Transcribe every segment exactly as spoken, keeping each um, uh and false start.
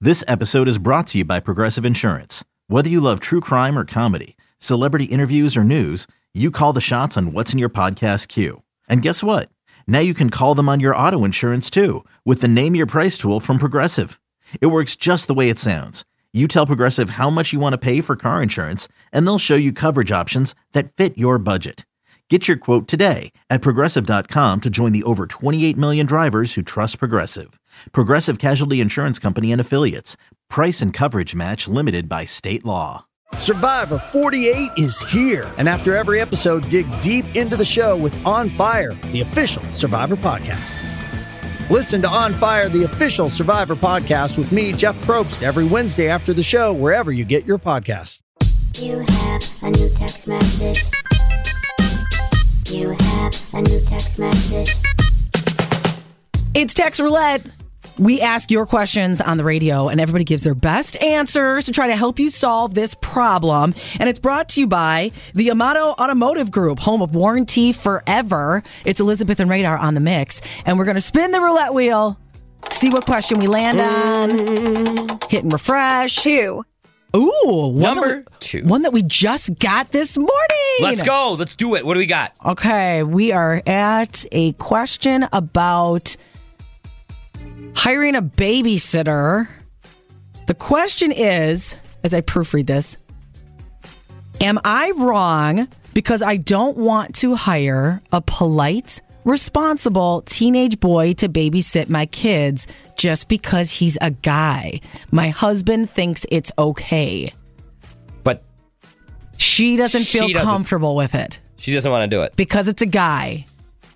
This episode is brought to you by Progressive Insurance. Whether you love true crime or comedy, celebrity interviews or news, you call the shots on what's in your podcast queue. And guess what? Now you can call them on your auto insurance too with the Name Your Price tool from Progressive. It works just the way it sounds. You tell Progressive how much you want to pay for car insurance, and they'll show you coverage options that fit your budget. Get your quote today at Progressive dot com to join the over twenty-eight million drivers who trust Progressive. Progressive Casualty Insurance Company and Affiliates. Price and coverage match limited by state law. Survivor forty-eight is here. And after every episode, dig deep into the show with On Fire, the official Survivor podcast. Listen to On Fire, the official Survivor podcast with me, Jeff Probst, every Wednesday after the show, wherever you get your podcasts. You have a new text message. You have a new text message. It's Text Roulette. We ask your questions on the radio, and everybody gives their best answers to try to help you solve this problem. And it's brought to you by the Amato Automotive Group, home of warranty forever. It's Elizabeth and Radar on the mix. And we're going to spin the roulette wheel, see what question we land on. Hit and refresh. Two. Ooh, one Number that we, two. One that we just got this morning. Let's go. Let's do it. What do we got? Okay, we are at a question about hiring a babysitter. The question is, as I proofread this, am I wrong because I don't want to hire a polite, responsible teenage boy to babysit my kids just because he's a guy? My husband thinks it's okay. But she doesn't feel she doesn't. comfortable with it. She doesn't want to do it. Because it's a guy.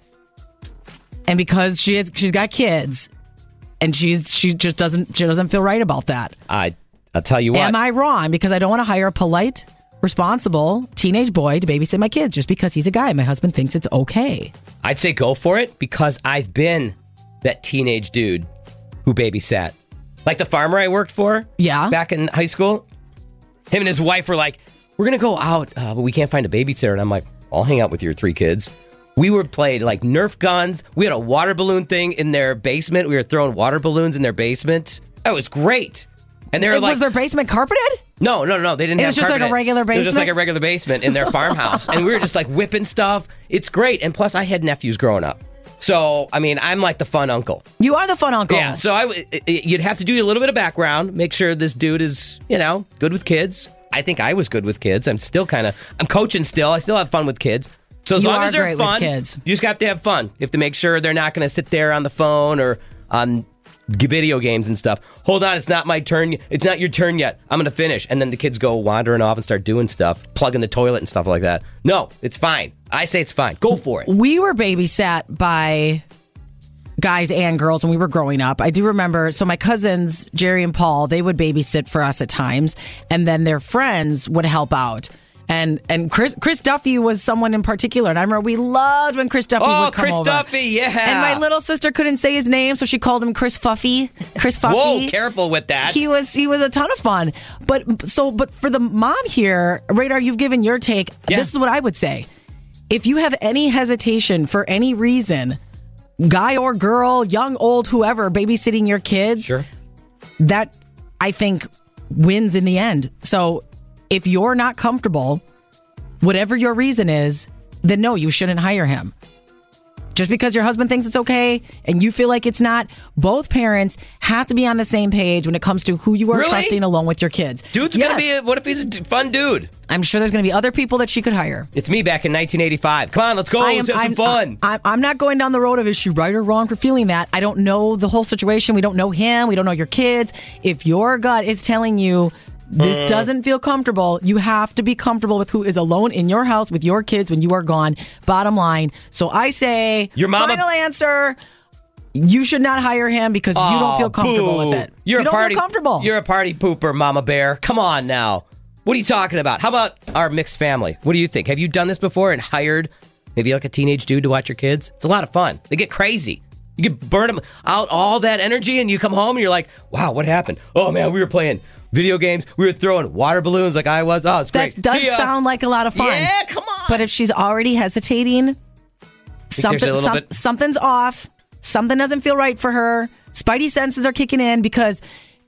And because she has, she's got kids. And she's she just doesn't she doesn't feel right about that. I I'll tell you what. Am I wrong? Because I don't want to hire a polite, responsible teenage boy to babysit my kids just because he's a guy. My husband thinks it's okay. I'd say go for it because I've been that teenage dude who babysat. Like the farmer I worked for Yeah. back in high school. Him and his wife were like, we're going to go out, uh, but we can't find a babysitter. And I'm like, I'll hang out with your three kids. We were playing like Nerf guns. We had a water balloon thing in their basement. We were throwing water balloons in their basement. It was great. And they were It- like, was their basement carpeted? no, no, no. They didn't It have was just like carpet a regular It was just basement? like a regular basement in their farmhouse. And we were just like whipping stuff. It's great. And plus, I had nephews growing up. So, I mean, I'm like the fun uncle. You are the fun uncle. Yeah. So I, w- you'd have to do a little bit of background, make sure this dude is, you know, good with kids. I think I was good with kids. I'm still kind of, I'm coaching still. I still have fun with kids. So as You long are as they're great with fun, kids. you just have to have fun. You have to make sure they're not going to sit there on the phone or on video games and stuff. Hold on, it's not my turn. It's not your turn yet. I'm going to finish. And then the kids go wandering off and start doing stuff, plugging the toilet and stuff like that. No, it's fine. I say it's fine. Go for it. We were babysat by guys and girls when we were growing up. I do remember, so my cousins, Jerry and Paul, they would babysit for us at times, and then their friends would help out. And and Chris Chris Duffy was someone in particular. And I remember we loved when Chris Duffy Oh, would come Chris over. Duffy, yeah. And my little sister couldn't say his name, so she called him Chris Fuffy. Chris Fuffy. Whoa, careful with that. He was he was a ton of fun. But so but for the mom here, Radar, you've given your take. Yeah. This is what I would say. If you have any hesitation for any reason, guy or girl, young, old, whoever, babysitting your kids, Sure. that I think wins in the end. So if you're not comfortable, whatever your reason is, then no, you shouldn't hire him. Just because your husband thinks it's okay and you feel like it's not, both parents have to be on the same page when it comes to who you are Really? trusting alone with your kids. Dude's Yes. gonna be. A, what if he's a d- fun dude? I'm sure there's going to be other people that she could hire. It's me back in nineteen eighty-five. Come on, let's go. I am, let's have I'm, some fun. I, I'm not going down the road of is she right or wrong for feeling that. I don't know the whole situation. We don't know him. We don't know your kids. If your gut is telling you this Uh. doesn't feel comfortable, you have to be comfortable with who is alone in your house with your kids when you are gone. Bottom line. So I say, Your mama- final answer, you should not hire him because you don't feel comfortable boo. with it. You're you a don't party, feel comfortable. You're a party pooper, Mama Bear. Come on now. What are you talking about? How about our mixed family? What do you think? Have you done this before and hired maybe like a teenage dude to watch your kids? It's a lot of fun. They get crazy. You can burn them out all that energy and you come home and you're like, wow, what happened? Oh, man, we were playing video games. We were throwing water balloons like I was. Oh, it's great. That does See ya. sound like a lot of fun. Yeah, come on. But if she's already hesitating, something a little some, bit- something's off. Something doesn't feel right for her. Spidey senses are kicking in because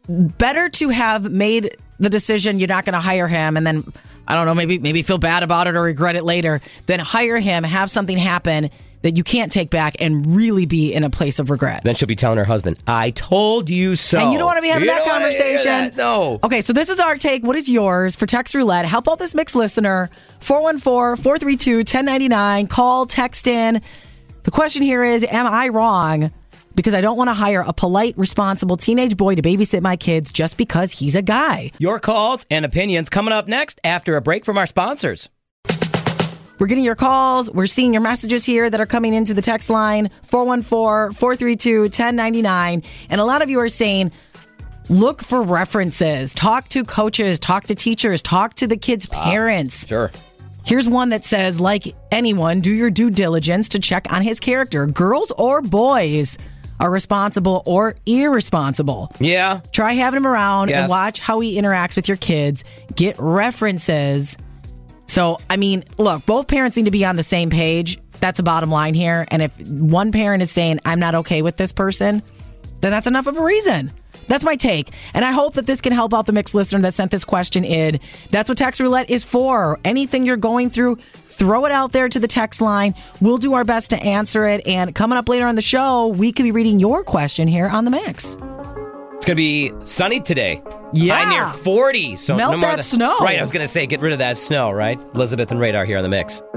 better to have made the decision you're not going to hire him and then, I don't know, maybe maybe feel bad about it or regret it later, than hire him, have something happen that you can't take back and really be in a place of regret. Then she'll be telling her husband, I told you so. And you don't want to be having you that conversation. That. No. Okay, so this is our take. What is yours for Text Roulette? Help out this mixed listener. four one four, four three two, one zero nine nine. Call, text in. The question here is, am I wrong because I don't want to hire a polite, responsible teenage boy to babysit my kids just because he's a guy? Your calls and opinions coming up next after a break from our sponsors. We're getting your calls. We're seeing your messages here that are coming into the text line, four one four, four three two, one zero nine nine. And a lot of you are saying, look for references. Talk to coaches. Talk to teachers. Talk to the kids' parents. Uh, sure. Here's one that says, like anyone, do your due diligence to check on his character. Girls or boys are responsible or irresponsible. Yeah. Try having him around Yes. and watch how he interacts with your kids. Get references. So, I mean, look, both parents need to be on the same page. That's a bottom line here. And if one parent is saying, I'm not okay with this person, then that's enough of a reason. That's my take. And I hope that this can help out the mixed listener that sent this question in. That's what Text Roulette is for. Anything you're going through, throw it out there to the text line. We'll do our best to answer it. And coming up later on the show, we could be reading your question here on The Mix. It's going to be sunny today. Yeah. High near forty. So Melt no more that than, snow. Right, I was going to say, get rid of that snow, right? Elizabeth and Radar here on The Mix.